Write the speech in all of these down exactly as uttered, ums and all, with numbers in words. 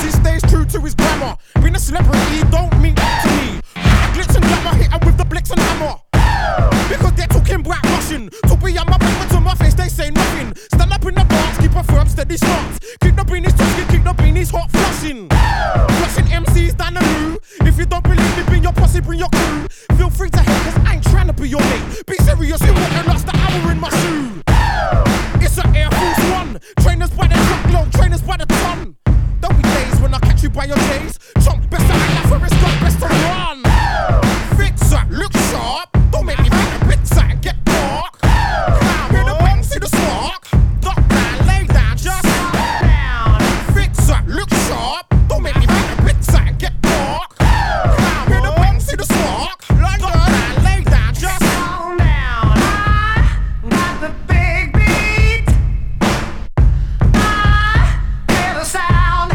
he stays true to his grammar. Being a celebrity don't mean that to me. I glitz and glamour, hit her with the blitz and hammer. Because they're talking black Russian. To be on my back, but to my face they say nothing. Stand up in the dance, keep a firm steady stance. Keep the beanies twisted, keep the beanies hot flushing. Flushing M Cs down the loo. If you don't believe me, bring your posse, bring your crew. Feel free to hate, cause I ain't trying to be your mate. Be serious, you wouldn't lost the hour in my shoe. It's an Air Force One. Trainers by the truckload, trainers by the ton. There'll be days when I catch you by your days. Chunk, best to act like Forrest Gump, best to run. Fix up, look sharp. Don't make me back a bit tight, get dark. Now hear the bang, see the spark. Duck down, lay down, just calm down. Fix up, look sharp. Don't make me back a bit tight, get dark. Now hear the bang, see the spark. Duck down, lay down, just calm down. I got the big beat. I hear the sound.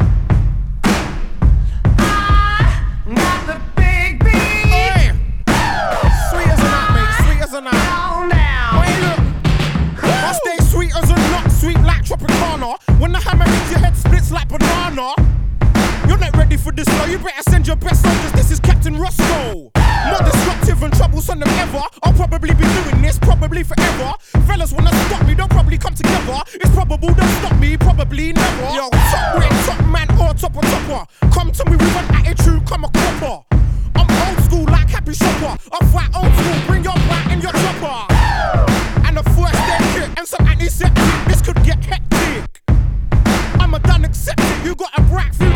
I got the big beat. Hey. Sweet as a nut, mate, sweet as a nut. Calm down. Hey, look. I stay sweet as a nut, sweet like Tropicana. When the hammer hits your head, splits like banana. You're not ready for this, though. You better send your best soldiers. This is Captain Roscoe. More disruptive and troublesome than ever. I'll probably be doing this, probably forever. Fellas wanna stop me, they'll probably come together. It's probable they'll stop me, probably never. Yo, top wit, top man or top or topper. Come to me with an attitude, come a copper. I'm old school like Happy Shopper. I fight old school, bring your back and your chopper. And the first aid kit and some antiseptic. This could get hectic. I'm a done accept it, you got a brack through